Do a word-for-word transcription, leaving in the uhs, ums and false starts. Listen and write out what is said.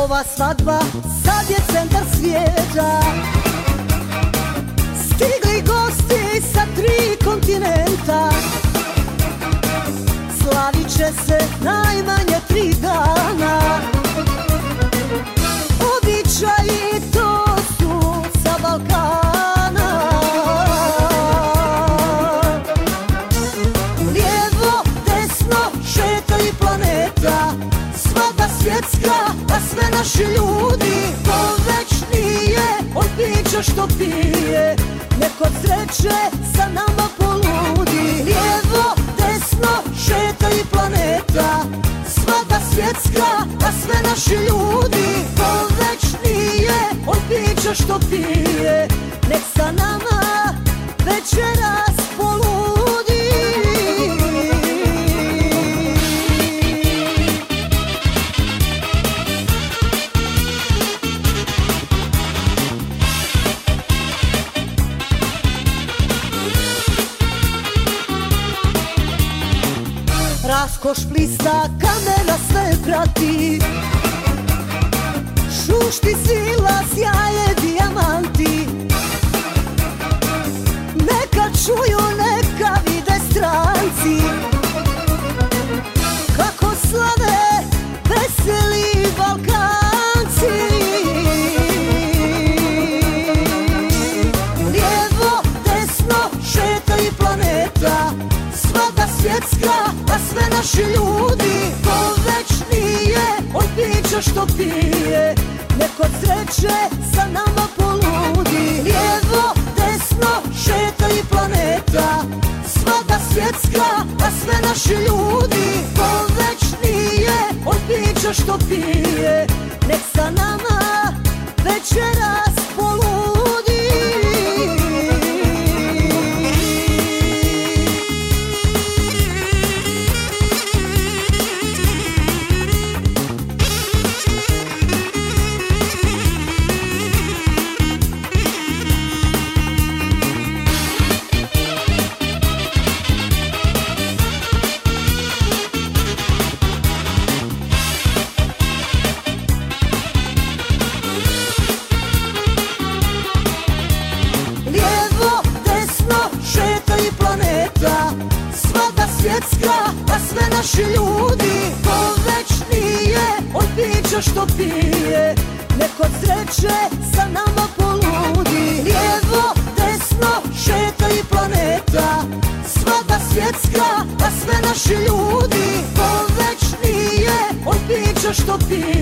Ova svadba sad je centar svijeta. Stigli gosti sa tri kontinenta. Slavit će se najmanje tri dana. Običaji to su sa Balkana. Lijevo, desno, šetaju planeta. Svadba svjetska, a sve naši ljudi. To već nije od pića što pije. Nek od sreće sa nama poludi. Lijevo, desno, šetaju planeta. Svadba svjetska, a sve naši ljudi. To već nije od pića što pije. Nek sa nama večeras poludi. Raskoš blista, kamera sve prati. Šušti svila, sjaje dijamanti. Neka čuju, neka vide stranci. Kako slave veseli Balkanci. Lijevo, desno, šetaju planeta. Svadba svjetska, a sve naši ljudi. To već nije od pića što pije. Nek od sreće sa nama poludi. Lijevo, desno, šetaju planeta. Svadba svjetska, a sve naši ljudi. To već nije od pića što pije. Nek sa nama večeras poludi. Svadba svjetska, a sve naši ljudi. To već nije od pića što pije. Nek od sreće sa nama poludi. Lijevo, desno, šetaju planeta. Svadba svjetska, a sve naši ljudi. To već nije od pića što pije.